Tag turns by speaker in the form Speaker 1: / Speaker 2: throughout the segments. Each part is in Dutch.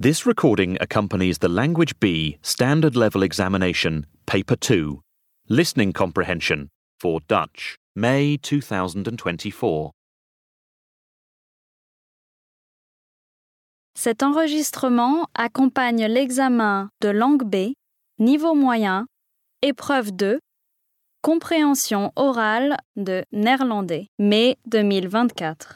Speaker 1: This recording accompanies the Language B Standard Level Examination, Paper 2, Listening Comprehension for Dutch, May 2024.
Speaker 2: Cet enregistrement accompagne l'examen de langue B, niveau moyen, épreuve 2, compréhension orale de néerlandais, mai 2024.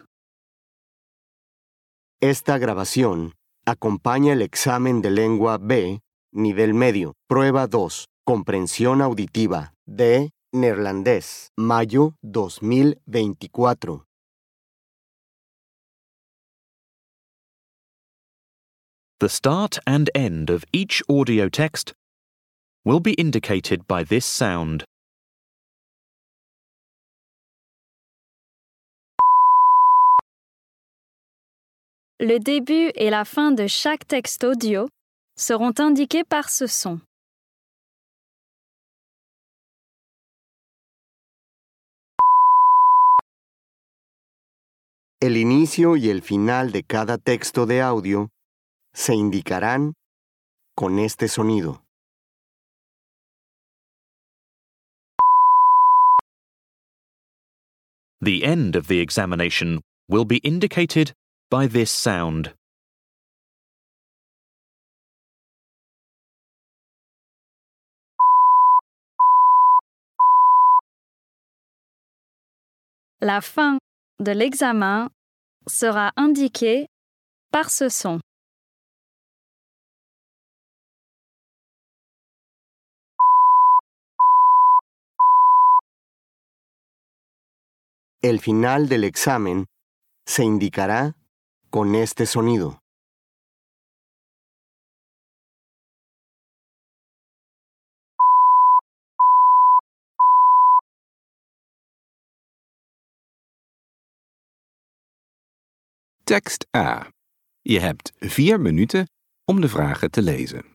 Speaker 3: Esta grabación acompaña el examen de lengua B, nivel medio, prueba 2, comprensión auditiva de neerlandés, mayo 2024.
Speaker 1: The start and end of each audio text will be indicated by this sound.
Speaker 2: Le début et la fin de chaque texte audio seront indiqués par ce son.
Speaker 3: El inicio y el final de cada texto de audio se indicarán con este sonido.
Speaker 1: The end of the examination will be indicated by this sound.
Speaker 2: La fin de l'examen sera indiquée par ce son.
Speaker 3: El final del examen se indicará con este sonido.
Speaker 4: Tekst A. Je hebt 4 minuten om de vragen te lezen.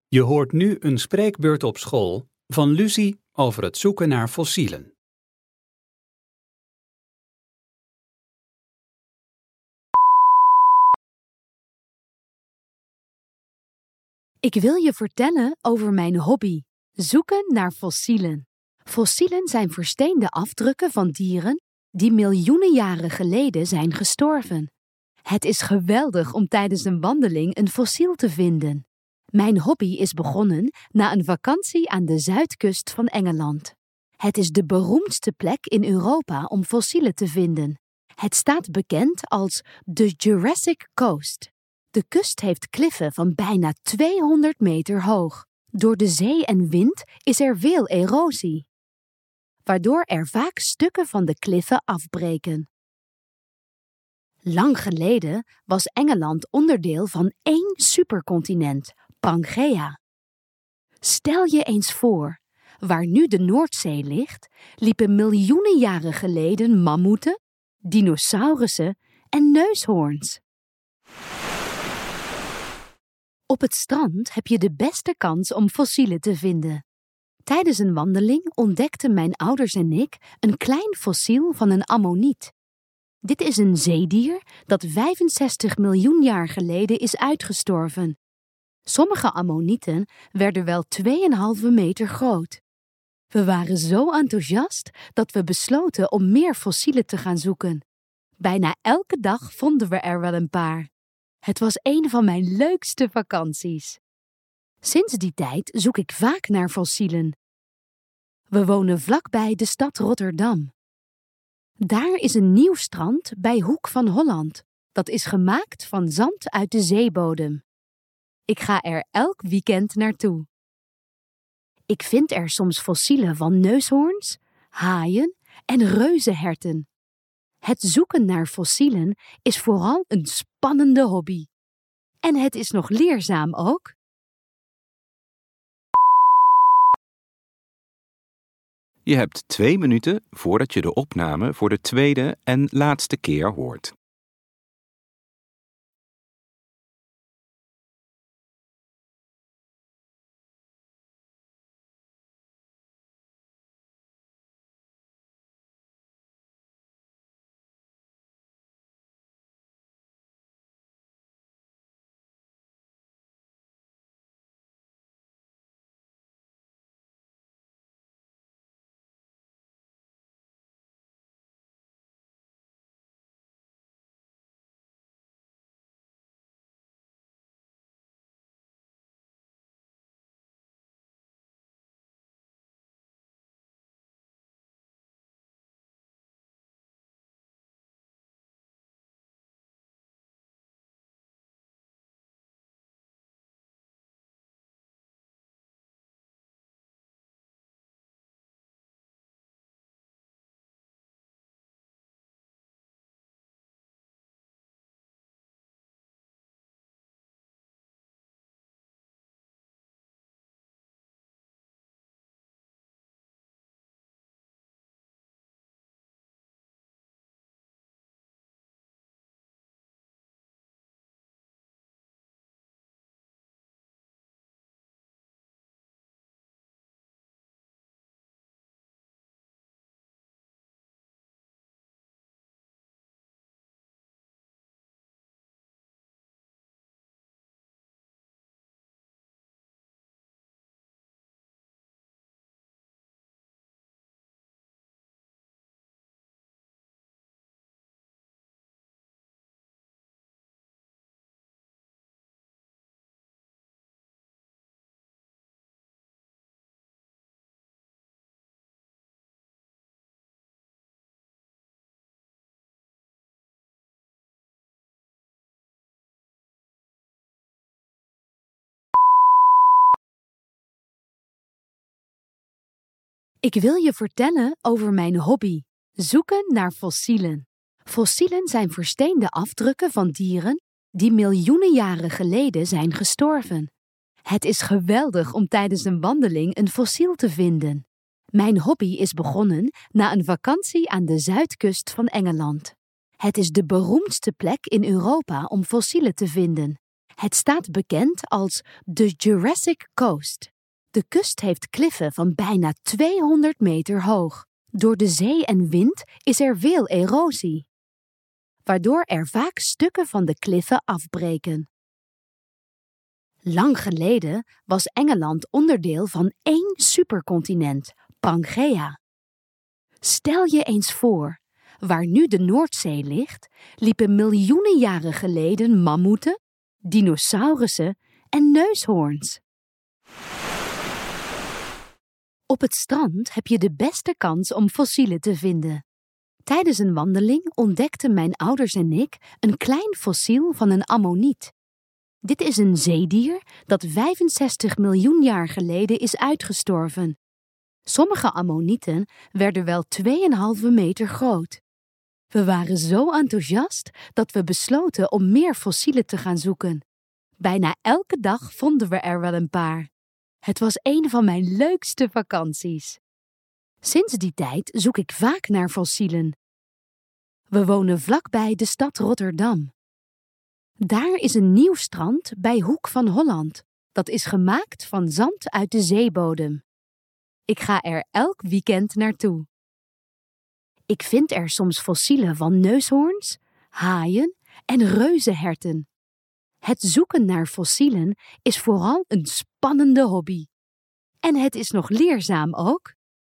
Speaker 5: Je hoort nu een spreekbeurt op school van Lucie over het zoeken naar fossielen.
Speaker 6: Ik wil je vertellen over mijn hobby, zoeken naar fossielen. Fossielen zijn versteende afdrukken van dieren die miljoenen jaren geleden zijn gestorven. Het is geweldig om tijdens een wandeling een fossiel te vinden. Mijn hobby is begonnen na een vakantie aan de zuidkust van Engeland. Het is de beroemdste plek in Europa om fossielen te vinden. Het staat bekend als de Jurassic Coast. De kust heeft kliffen van bijna 200 meter hoog. Door de zee en wind is er veel erosie, waardoor er vaak stukken van de kliffen afbreken. Lang geleden was Engeland onderdeel van één supercontinent, Pangea. Stel je eens voor, waar nu de Noordzee ligt, liepen miljoenen jaren geleden mammoeten, dinosaurussen en neushoorns. Op het strand heb je de beste kans om fossielen te vinden. Tijdens een wandeling ontdekten mijn ouders en ik een klein fossiel van een ammoniet. Dit is een zeedier dat 65 miljoen jaar geleden is uitgestorven. Sommige ammonieten werden wel 2,5 meter groot. We waren zo enthousiast dat we besloten om meer fossielen te gaan zoeken. Bijna elke dag vonden we er wel een paar. Het was een van mijn leukste vakanties. Sinds die tijd zoek ik vaak naar fossielen. We wonen vlakbij de stad Rotterdam. Daar is een nieuw strand bij Hoek van Holland. Dat is gemaakt van zand uit de zeebodem. Ik ga er elk weekend naartoe. Ik vind er soms fossielen van neushoorns, haaien en reuzenherten. Het zoeken naar fossielen is vooral een spannende hobby. En het is nog leerzaam ook.
Speaker 4: Je hebt 2 minuten voordat je de opname voor de tweede en laatste keer hoort.
Speaker 6: Ik wil je vertellen over mijn hobby, zoeken naar fossielen. Fossielen zijn versteende afdrukken van dieren die miljoenen jaren geleden zijn gestorven. Het is geweldig om tijdens een wandeling een fossiel te vinden. Mijn hobby is begonnen na een vakantie aan de zuidkust van Engeland. Het is de beroemdste plek in Europa om fossielen te vinden. Het staat bekend als de Jurassic Coast. De kust heeft kliffen van bijna 200 meter hoog. Door de zee en wind is er veel erosie, waardoor er vaak stukken van de kliffen afbreken. Lang geleden was Engeland onderdeel van één supercontinent, Pangea. Stel je eens voor, waar nu de Noordzee ligt, liepen miljoenen jaren geleden mammoeten, dinosaurussen en neushoorns. Op het strand heb je de beste kans om fossielen te vinden. Tijdens een wandeling ontdekten mijn ouders en ik een klein fossiel van een ammoniet. Dit is een zeedier dat 65 miljoen jaar geleden is uitgestorven. Sommige ammonieten werden wel 2,5 meter groot. We waren zo enthousiast dat we besloten om meer fossielen te gaan zoeken. Bijna elke dag vonden we er wel een paar. Het was een van mijn leukste vakanties. Sinds die tijd zoek ik vaak naar fossielen. We wonen vlakbij de stad Rotterdam. Daar is een nieuw strand bij Hoek van Holland. Dat is gemaakt van zand uit de zeebodem. Ik ga er elk weekend naartoe. Ik vind er soms fossielen van neushoorns, haaien en reuzenherten. Het zoeken naar fossielen is vooral een spannende hobby. En het is nog leerzaam ook.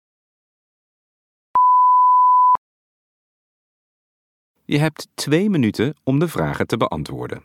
Speaker 4: Je hebt 2 minuten om de vragen te beantwoorden.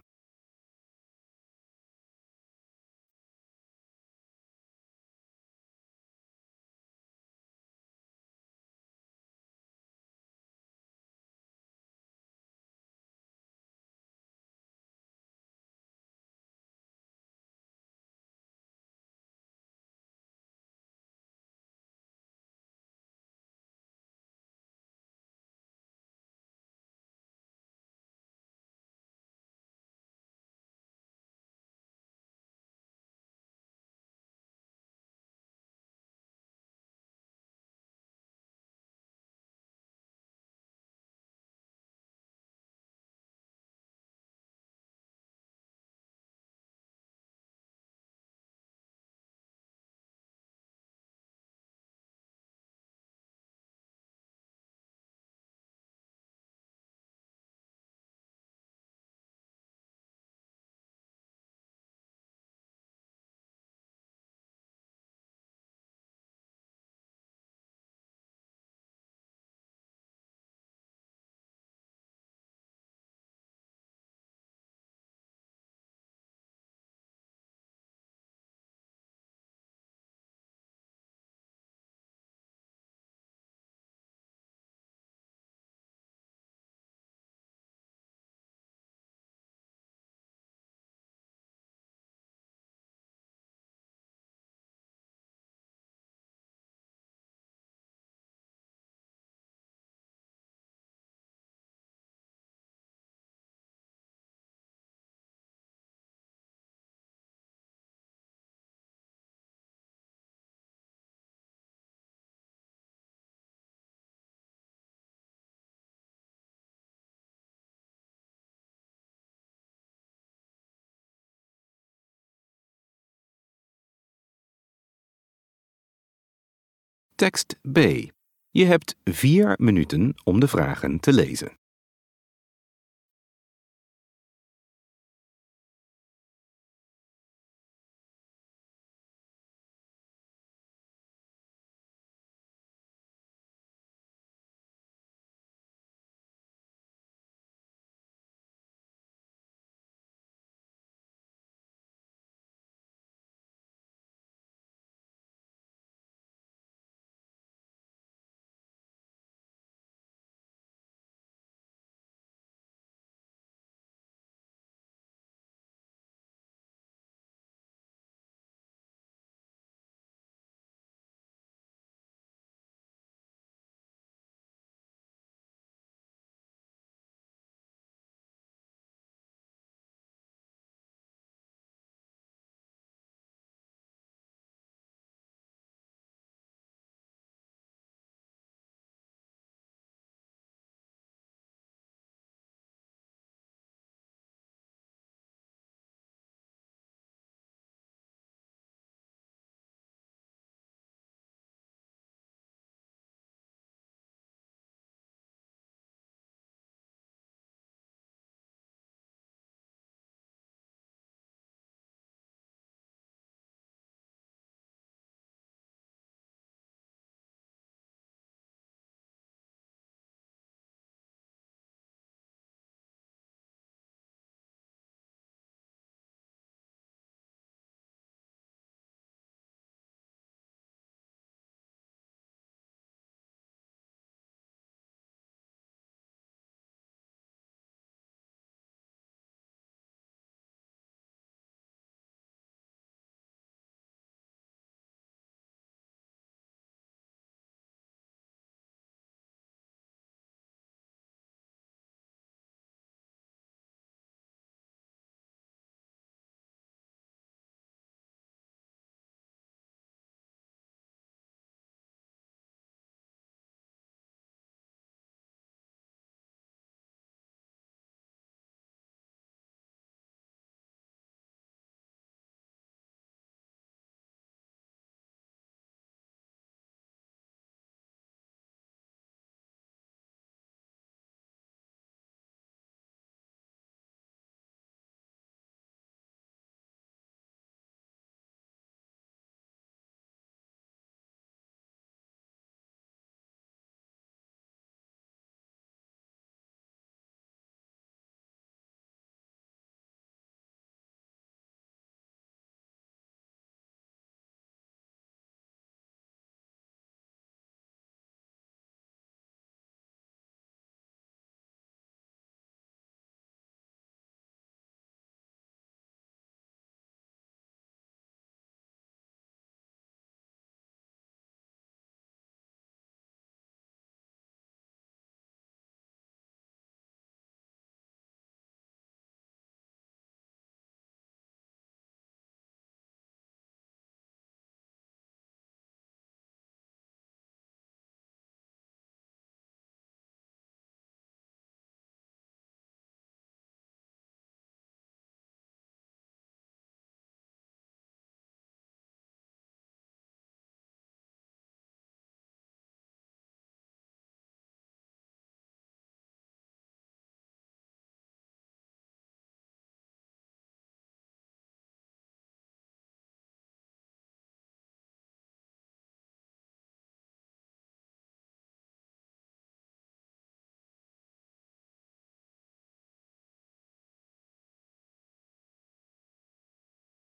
Speaker 4: Tekst B. Je hebt 4 minuten om de vragen te lezen.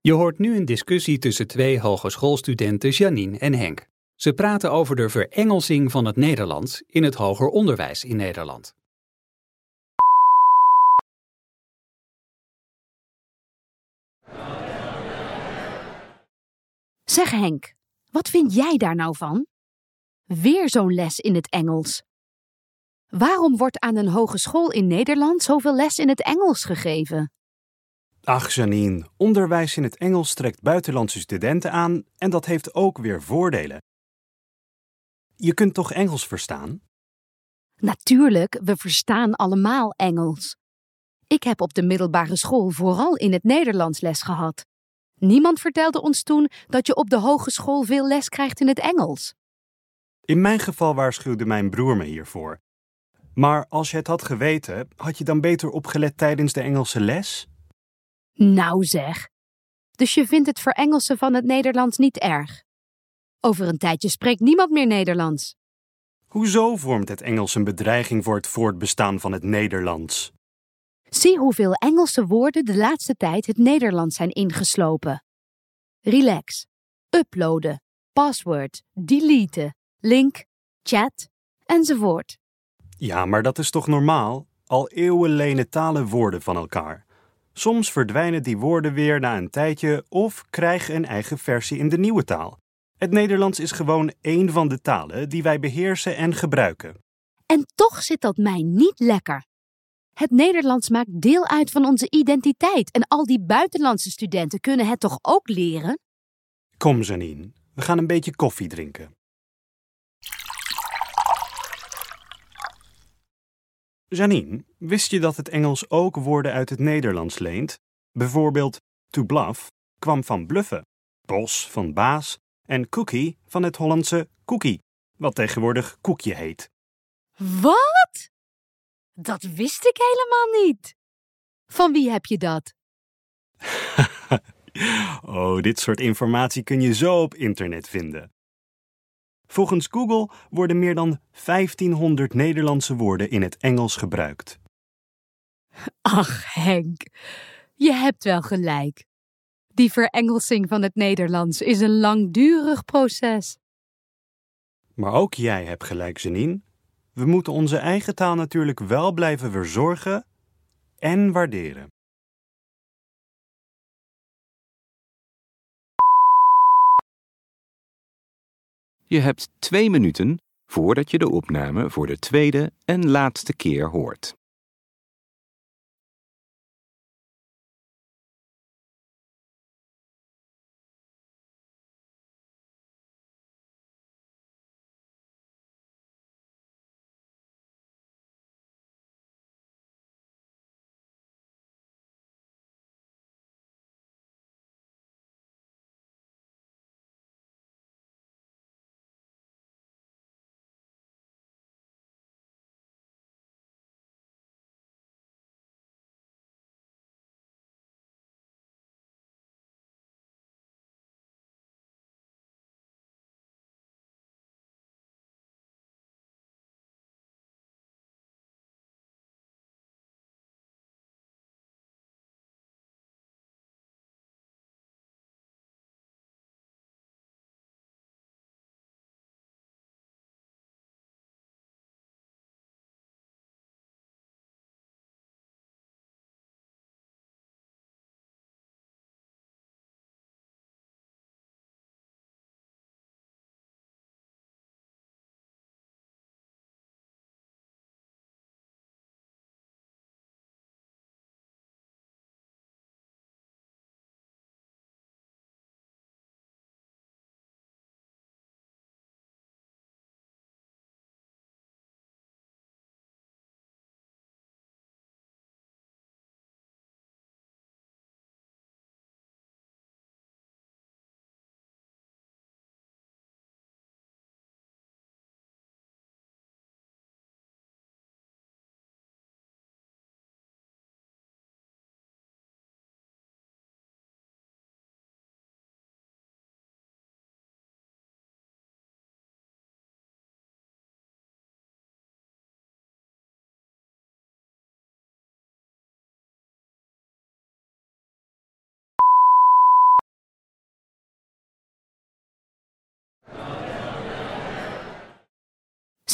Speaker 5: Je hoort nu een discussie tussen twee hogeschoolstudenten Janine en Henk. Ze praten over de verengelsing van het Nederlands in het hoger onderwijs in Nederland.
Speaker 6: Zeg Henk, wat vind jij daar nou van? Weer zo'n les in het Engels. Waarom wordt aan een hogeschool in Nederland zoveel les in het Engels gegeven?
Speaker 7: Ach Janine, onderwijs in het Engels trekt buitenlandse studenten aan en dat heeft ook weer voordelen. Je kunt toch Engels verstaan?
Speaker 6: Natuurlijk, we verstaan allemaal Engels. Ik heb op de middelbare school vooral in het Nederlands les gehad. Niemand vertelde ons toen dat je op de hogeschool veel les krijgt in het Engels.
Speaker 7: In mijn geval waarschuwde mijn broer me hiervoor. Maar als je het had geweten, had je dan beter opgelet tijdens de Engelse les?
Speaker 6: Nou zeg. Dus je vindt het verengelsen van het Nederlands niet erg? Over een tijdje spreekt niemand meer Nederlands.
Speaker 7: Hoezo vormt het Engels een bedreiging voor het voortbestaan van het Nederlands?
Speaker 6: Zie hoeveel Engelse woorden de laatste tijd het Nederlands zijn ingeslopen. Relax, uploaden, password, deleten, link, chat, enzovoort.
Speaker 7: Ja, maar dat is toch normaal? Al eeuwen lenen talen woorden van elkaar. Soms verdwijnen die woorden weer na een tijdje of krijgen een eigen versie in de nieuwe taal. Het Nederlands is gewoon één van de talen die wij beheersen en gebruiken.
Speaker 6: En toch zit dat mij niet lekker. Het Nederlands maakt deel uit van onze identiteit en al die buitenlandse studenten kunnen het toch ook leren?
Speaker 7: Kom Janine, we gaan een beetje koffie drinken. Janine, wist je dat het Engels ook woorden uit het Nederlands leent? Bijvoorbeeld to bluff kwam van bluffen, bos van baas en cookie van het Hollandse cookie, wat tegenwoordig koekje heet.
Speaker 6: Wat? Dat wist ik helemaal niet. Van wie heb je dat?
Speaker 7: Oh, dit soort informatie kun je zo op internet vinden. Volgens Google worden meer dan 1500 Nederlandse woorden in het Engels gebruikt.
Speaker 6: Ach Henk, je hebt wel gelijk. Die verengelsing van het Nederlands is een langdurig proces.
Speaker 7: Maar ook jij hebt gelijk, Janine. We moeten onze eigen taal natuurlijk wel blijven verzorgen en waarderen.
Speaker 4: Je hebt 2 minuten voordat je de opname voor de tweede en laatste keer hoort.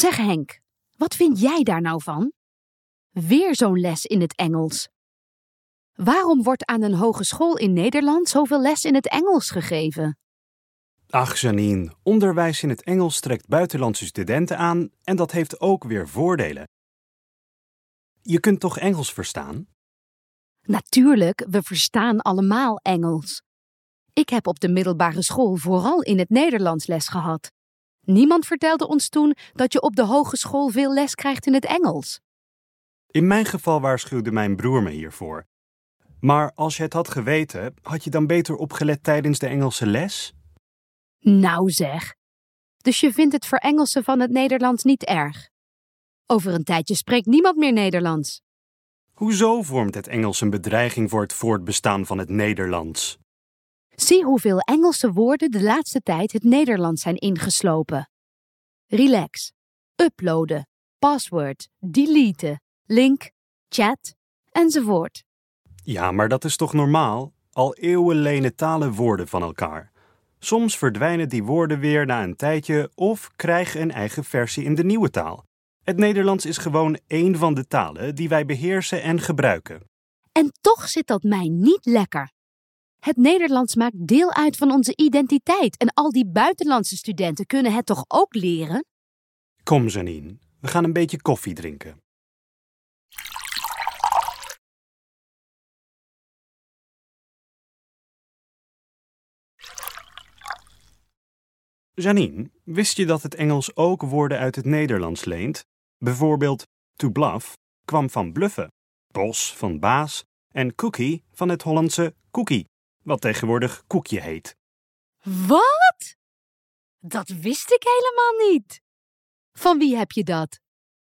Speaker 6: Zeg Henk, wat vind jij daar nou van? Weer zo'n les in het Engels. Waarom wordt aan een hogeschool in Nederland zoveel les in het Engels gegeven?
Speaker 7: Ach, Janine, onderwijs in het Engels trekt buitenlandse studenten aan en dat heeft ook weer voordelen. Je kunt toch Engels verstaan?
Speaker 6: Natuurlijk, we verstaan allemaal Engels. Ik heb op de middelbare school vooral in het Nederlands les gehad. Niemand vertelde ons toen dat je op de hogeschool veel les krijgt in het Engels.
Speaker 7: In mijn geval waarschuwde mijn broer me hiervoor. Maar als je het had geweten, had je dan beter opgelet tijdens de Engelse les?
Speaker 6: Nou zeg. Dus je vindt het verengelsen van het Nederlands niet erg? Over een tijdje spreekt niemand meer Nederlands.
Speaker 7: Hoezo vormt het Engels een bedreiging voor het voortbestaan van het Nederlands?
Speaker 6: Zie hoeveel Engelse woorden de laatste tijd het Nederlands zijn ingeslopen. Relax, uploaden, password, deleten, link, chat, enzovoort.
Speaker 7: Ja, maar dat is toch normaal? Al eeuwen lenen talen woorden van elkaar. Soms verdwijnen die woorden weer na een tijdje of krijgen een eigen versie in de nieuwe taal. Het Nederlands is gewoon één van de talen die wij beheersen en gebruiken.
Speaker 6: En toch zit dat mij niet lekker. Het Nederlands maakt deel uit van onze identiteit en al die buitenlandse studenten kunnen het toch ook leren?
Speaker 7: Kom, Janine, we gaan een beetje koffie drinken. Janine, wist je dat het Engels ook woorden uit het Nederlands leent? Bijvoorbeeld to bluff kwam van bluffen, bos van baas en cookie van het Hollandse cookie, wat tegenwoordig koekje heet.
Speaker 6: Wat? Dat wist ik helemaal niet. Van wie heb je dat?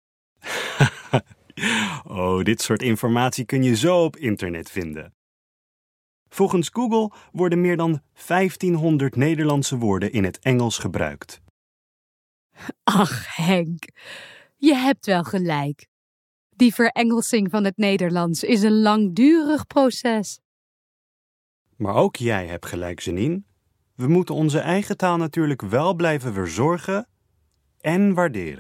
Speaker 7: Oh, dit soort informatie kun je zo op internet vinden. Volgens Google worden meer dan 1500 Nederlandse woorden in het Engels gebruikt.
Speaker 6: Ach, Henk, je hebt wel gelijk. Die verengelsing van het Nederlands is een langdurig proces.
Speaker 7: Maar ook jij hebt gelijk, Janine. We moeten onze eigen taal natuurlijk wel blijven verzorgen en waarderen.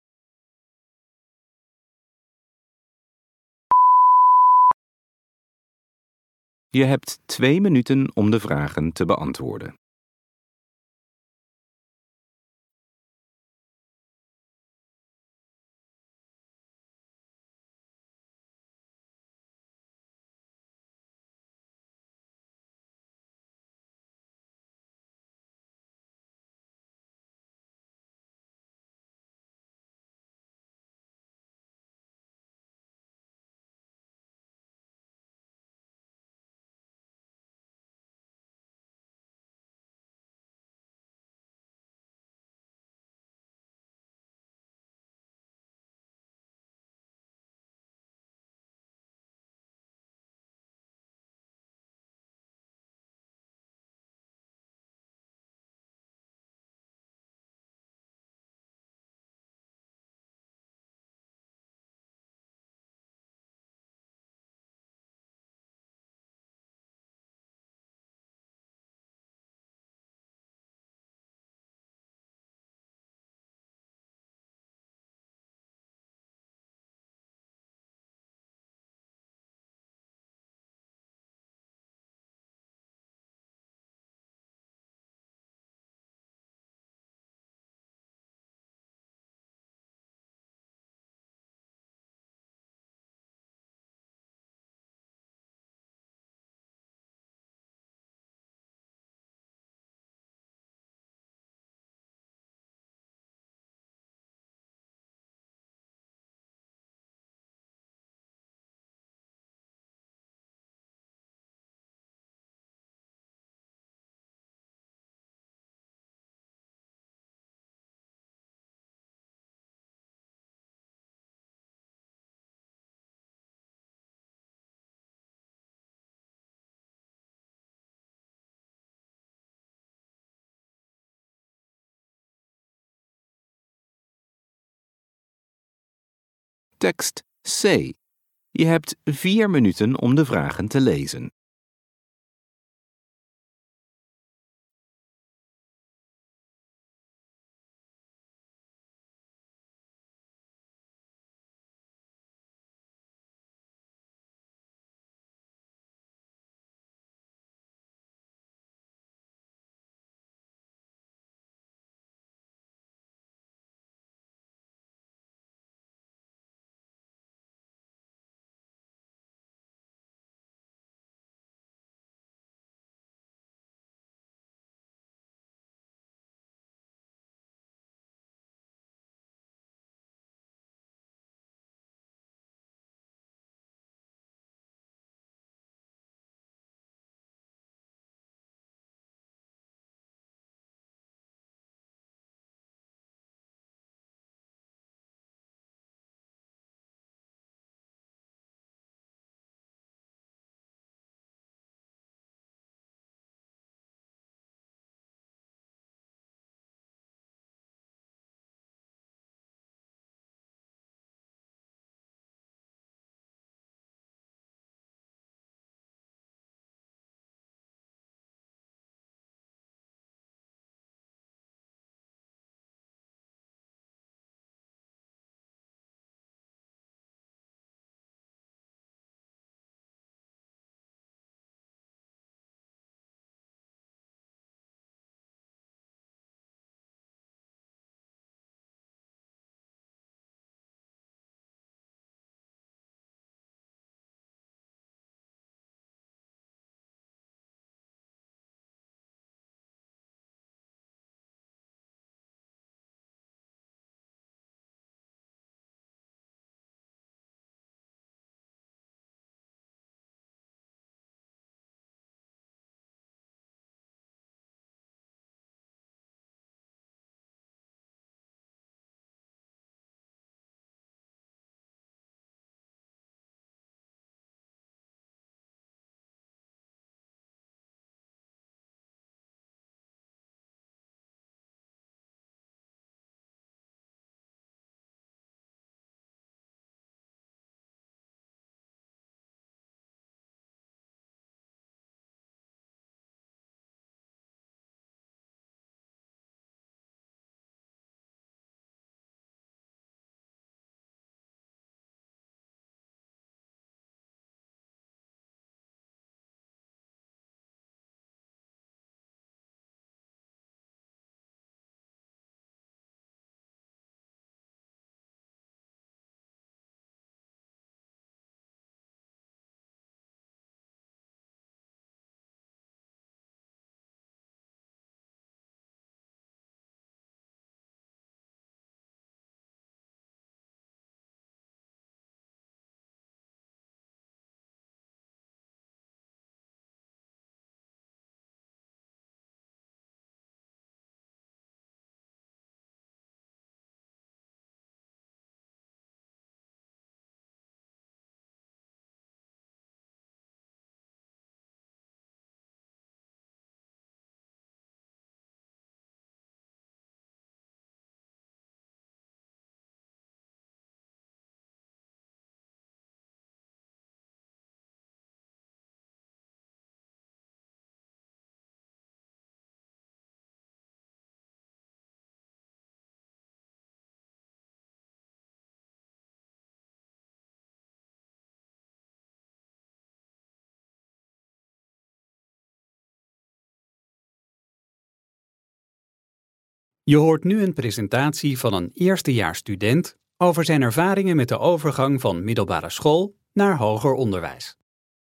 Speaker 4: Je hebt 2 minuten om de vragen te beantwoorden. Tekst C. Je hebt 4 minuten om de vragen te lezen.
Speaker 5: Je hoort nu een presentatie van een eerstejaarsstudent over zijn ervaringen met de overgang van middelbare school naar hoger onderwijs.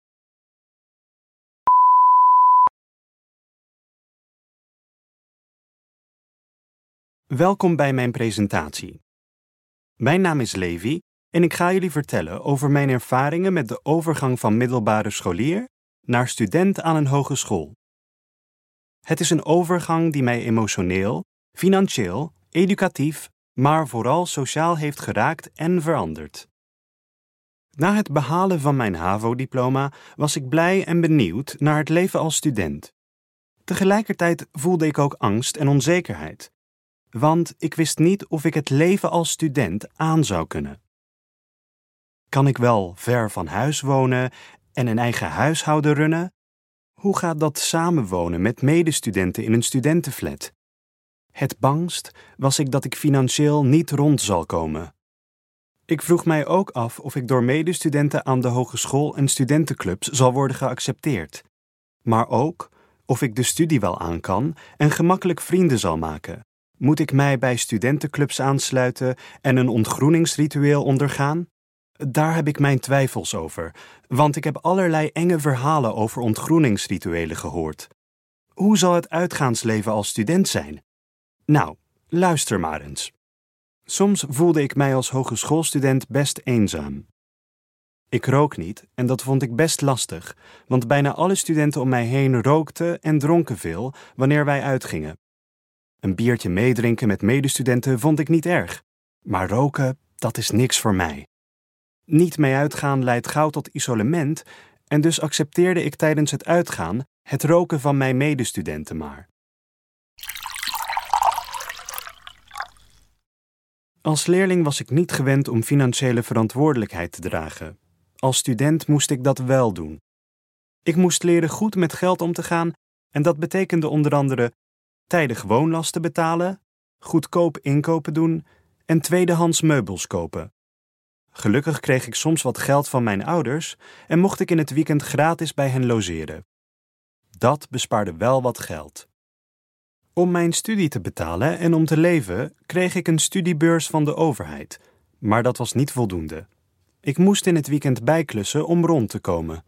Speaker 7: Welkom bij mijn presentatie. Mijn naam is Levi en ik ga jullie vertellen over mijn ervaringen met de overgang van middelbare scholier naar student aan een hogeschool. Het is een overgang die mij emotioneel, financieel, educatief, maar vooral sociaal heeft geraakt en veranderd. Na het behalen van mijn HAVO-diploma was ik blij en benieuwd naar het leven als student. Tegelijkertijd voelde ik ook angst en onzekerheid, want ik wist niet of ik het leven als student aan zou kunnen. Kan ik wel ver van huis wonen en een eigen huishouden runnen? Hoe gaat dat samenwonen met medestudenten in een studentenflat? Het bangst was ik dat ik financieel niet rond zal komen. Ik vroeg mij ook af of ik door medestudenten aan de hogeschool en studentenclubs zal worden geaccepteerd. Maar ook of ik de studie wel aan kan en gemakkelijk vrienden zal maken. Moet ik mij bij studentenclubs aansluiten en een ontgroeningsritueel ondergaan? Daar heb ik mijn twijfels over, want ik heb allerlei enge verhalen over ontgroeningsrituelen gehoord. Hoe zal het uitgaansleven als student zijn? Nou, luister maar eens. Soms voelde ik mij als hogeschoolstudent best eenzaam. Ik rook niet en dat vond ik best lastig, want bijna alle studenten om mij heen rookten en dronken veel wanneer wij uitgingen. Een biertje meedrinken met medestudenten vond ik niet erg, maar roken, dat is niks voor mij. Niet mee uitgaan leidt gauw tot isolement en dus accepteerde ik tijdens het uitgaan het roken van mijn medestudenten maar. Als leerling was ik niet gewend om financiële verantwoordelijkheid te dragen. Als student moest ik dat wel doen. Ik moest leren goed met geld om te gaan en dat betekende onder andere tijdig woonlasten betalen, goedkoop inkopen doen en tweedehands meubels kopen. Gelukkig kreeg ik soms wat geld van mijn ouders en mocht ik in het weekend gratis bij hen logeren. Dat bespaarde wel wat geld. Om mijn studie te betalen en om te leven kreeg ik een studiebeurs van de overheid, maar dat was niet voldoende. Ik moest in het weekend bijklussen om rond te komen.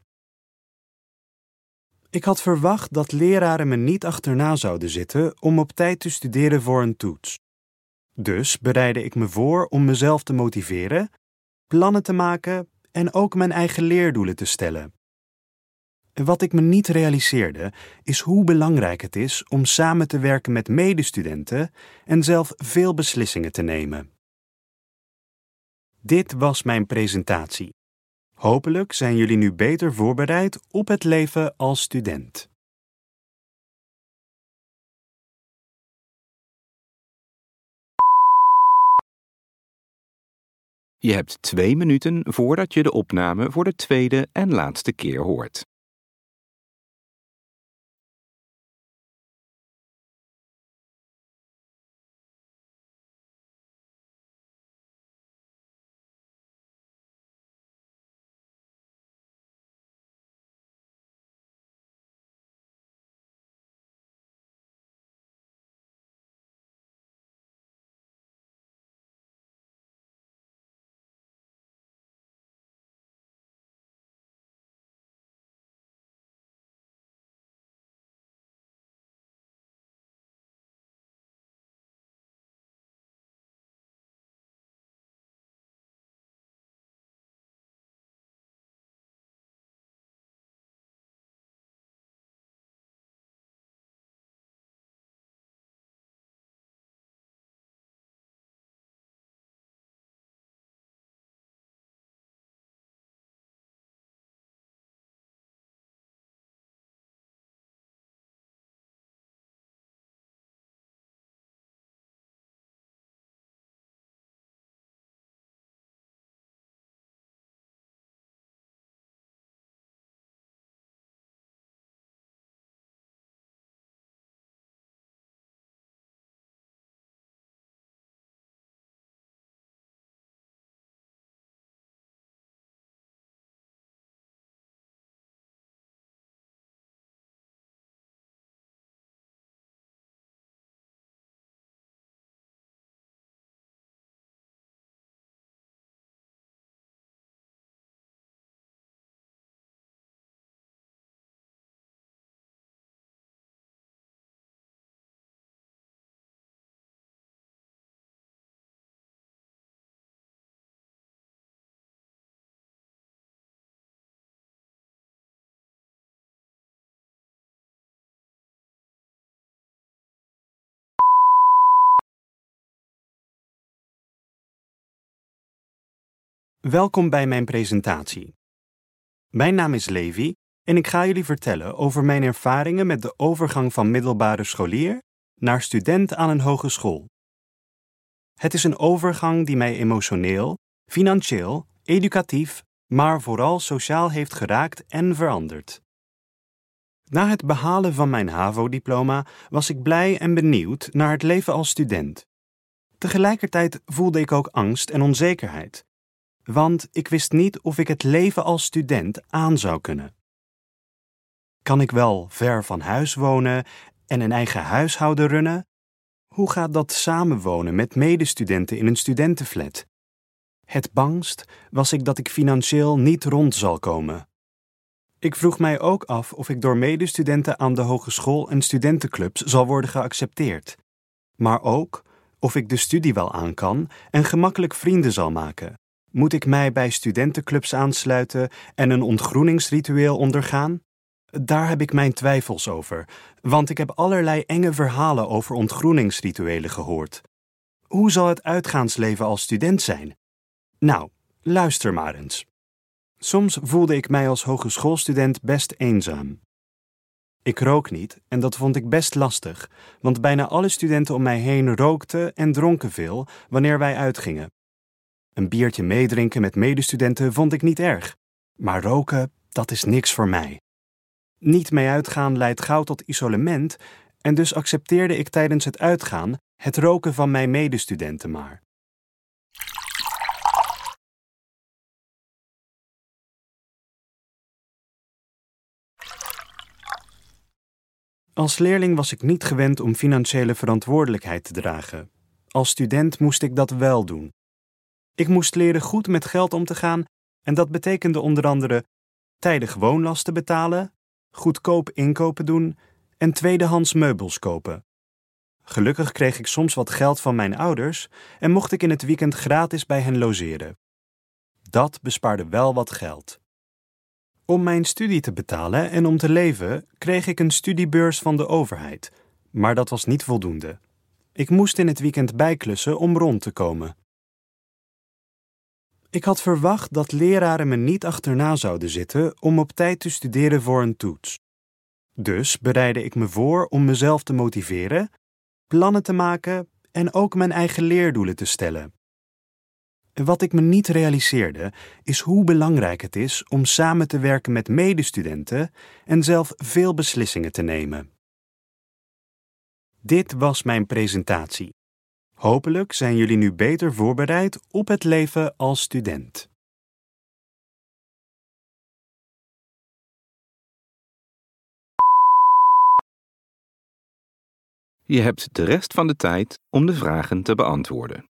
Speaker 7: Ik had verwacht dat leraren me niet achterna zouden zitten om op tijd te studeren voor een toets. Dus bereidde ik me voor om mezelf te motiveren, plannen te maken en ook mijn eigen leerdoelen te stellen. Wat ik me niet realiseerde, is hoe belangrijk het is om samen te werken met medestudenten en zelf veel beslissingen te nemen. Dit was mijn presentatie. Hopelijk zijn jullie nu beter voorbereid op het leven als student.
Speaker 4: Je hebt 2 minuten voordat je de opname voor de tweede en laatste keer hoort.
Speaker 7: Welkom bij mijn presentatie. Mijn naam is Levi en ik ga jullie vertellen over mijn ervaringen met de overgang van middelbare scholier naar student aan een hogeschool. Het is een overgang die mij emotioneel, financieel, educatief, maar vooral sociaal heeft geraakt en veranderd. Na het behalen van mijn HAVO-diploma was ik blij en benieuwd naar het leven als student. Tegelijkertijd voelde ik ook angst en onzekerheid, want ik wist niet of ik het leven als student aan zou kunnen. Kan ik wel ver van huis wonen en een eigen huishouden runnen? Hoe gaat dat samenwonen met medestudenten in een studentenflat? Het bangst was ik dat ik financieel niet rond zal komen. Ik vroeg mij ook af of ik door medestudenten aan de hogeschool en studentenclubs zal worden geaccepteerd. Maar ook of ik de studie wel aan kan en gemakkelijk vrienden zal maken. Moet ik mij bij studentenclubs aansluiten en een ontgroeningsritueel ondergaan? Daar heb ik mijn twijfels over, want ik heb allerlei enge verhalen over ontgroeningsrituelen gehoord. Hoe zal het uitgaansleven als student zijn? Nou, luister maar eens. Soms voelde ik mij als hogeschoolstudent best eenzaam. Ik rook niet en dat vond ik best lastig, want bijna alle studenten om mij heen rookten en dronken veel wanneer wij uitgingen. Een biertje meedrinken met medestudenten vond ik niet erg, maar roken, dat is niks voor mij. Niet mee uitgaan leidt gauw tot isolement en dus accepteerde ik tijdens het uitgaan het roken van mijn medestudenten maar. Als leerling was ik niet gewend om financiële verantwoordelijkheid te dragen. Als student moest ik dat wel doen. Ik moest leren goed met geld om te gaan en dat betekende onder andere tijdig woonlasten betalen, goedkoop inkopen doen en tweedehands meubels kopen. Gelukkig kreeg ik soms wat geld van mijn ouders en mocht ik in het weekend gratis bij hen logeren. Dat bespaarde wel wat geld. Om mijn studie te betalen en om te leven kreeg ik een studiebeurs van de overheid, maar dat was niet voldoende. Ik moest in het weekend bijklussen om rond te komen. Ik had verwacht dat leraren me niet achterna zouden zitten om op tijd te studeren voor een toets. Dus bereidde ik me voor om mezelf te motiveren, plannen te maken en ook mijn eigen leerdoelen te stellen. Wat ik me niet realiseerde, is hoe belangrijk het is om samen te werken met medestudenten en zelf veel beslissingen te nemen. Dit was mijn presentatie. Hopelijk zijn jullie nu beter voorbereid op het leven als student.
Speaker 4: Je hebt de rest van de tijd om de vragen te beantwoorden.